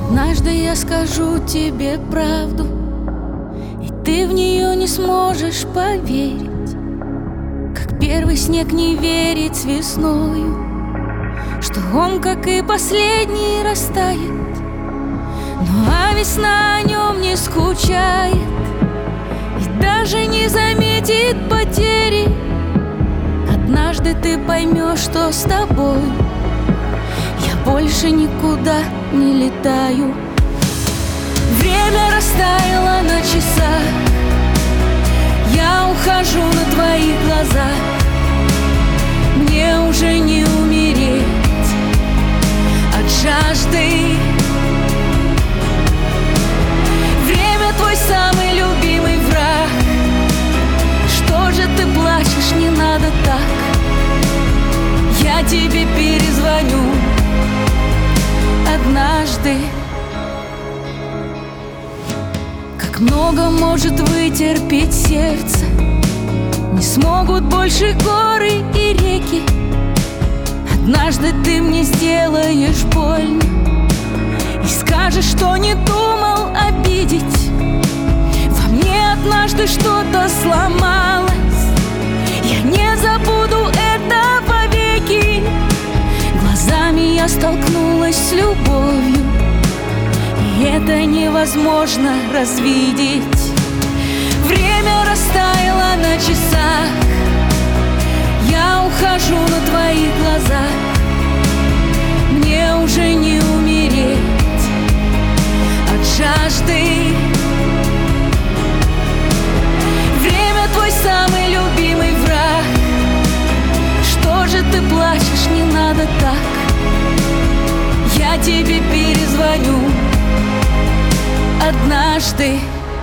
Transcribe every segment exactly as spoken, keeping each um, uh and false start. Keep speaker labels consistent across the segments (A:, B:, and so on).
A: Однажды я скажу тебе правду, и ты в нее не сможешь поверить, как первый снег не верит с весною, что он, как и последний, растает. Ну а весна о нем не скучает и даже не заметит потери. Однажды ты поймешь, что с тобой я больше никуда не летаю. Время растаяло на часах, я ухожу на твоих глазах. Мне уже не умереть от жажды. Время твой самый любимый враг. Что же ты плачешь, не надо так. Я тебе перезвоню однажды. Как много может вытерпеть сердце, не смогут больше горы и реки. Однажды ты мне сделаешь больно и скажешь, что не думал обидеть. Во мне однажды что-то сломалось, я не забуду это вовеки. Глазами я столкнулась с любовью, и это невозможно развидеть. Время растаяло на часах, я ухожу на твоих глазах. Мне уже не умереть от жажды. Время твой самый любимый враг. Что же ты плачешь, не надо так. Я тебе перезвоню однажды.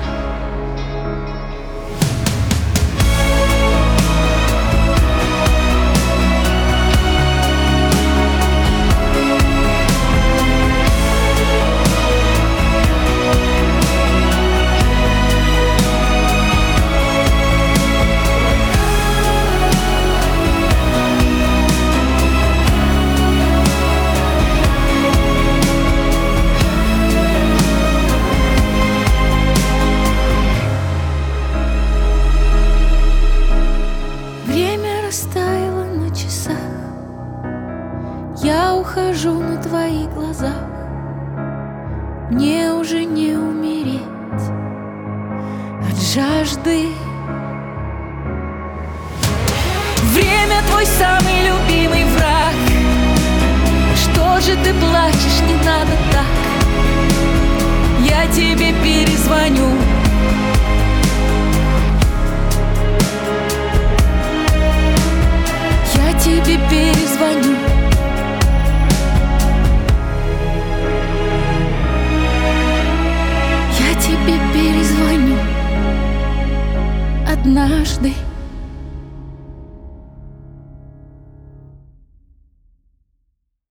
A: Растаяло на часах, я ухожу на твоих глазах. Мне уже не умереть от жажды. Время твой самый любимый враг. Что же ты плачешь, не надо так. Я тебе перезвоню тебе перезвоню. Я тебе перезвоню однажды.